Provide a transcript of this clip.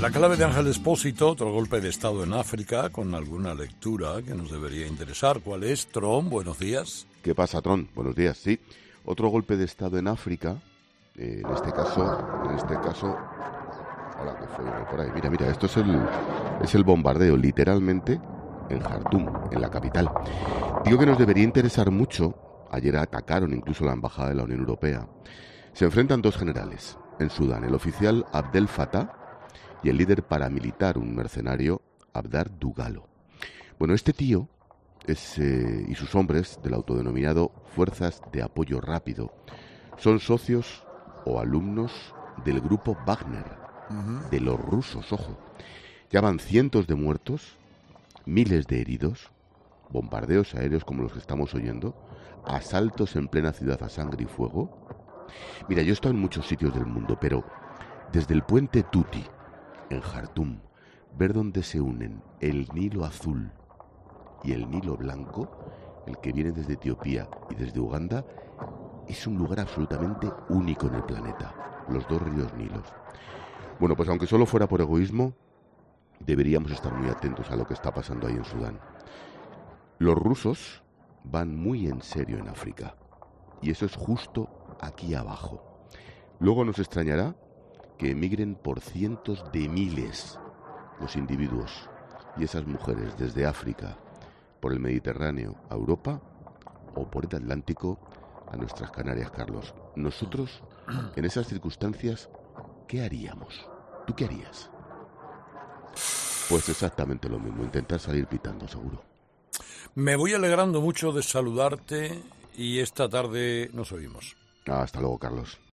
La clave de Ángel Expósito, otro golpe de Estado en África, con alguna lectura que nos debería interesar. ¿Cuál es, Tron? Buenos días. ¿Qué pasa, Tron? Buenos días, sí. Otro golpe de Estado en África, en este caso, hola, que fue por ahí. Mira, esto es el bombardeo, literalmente, en Jartum, en la capital. Digo que nos debería interesar mucho. Ayer atacaron incluso la embajada de la Unión Europea. Se enfrentan dos generales en Sudán, el oficial Abdel Fattah y el líder paramilitar, un mercenario, Abdar Dugalo. Bueno, este tío y sus hombres del autodenominado Fuerzas de Apoyo Rápido son socios o alumnos del grupo Wagner, de los rusos, ojo. Ya van cientos de muertos, miles de heridos, bombardeos aéreos como los que estamos oyendo, asaltos en plena ciudad a sangre y fuego. Mira, yo he estado en muchos sitios del mundo, pero desde el puente Tuti, en Jartum, ver dónde se unen el Nilo Azul y el Nilo Blanco, el que viene desde Etiopía y desde Uganda, es un lugar absolutamente único en el planeta, los dos ríos Nilos. Bueno, pues aunque solo fuera por egoísmo, deberíamos estar muy atentos a lo que está pasando ahí en Sudán. Los rusos van muy en serio en África, y eso es justo aquí abajo. Luego nos extrañará que emigren por cientos de miles los individuos y esas mujeres desde África, por el Mediterráneo a Europa o por el Atlántico a nuestras Canarias, Carlos. Nosotros, en esas circunstancias, ¿qué haríamos? ¿Tú qué harías? Pues exactamente lo mismo, intentar salir pitando, seguro. Me voy alegrando mucho de saludarte y esta tarde nos oímos. Hasta luego, Carlos.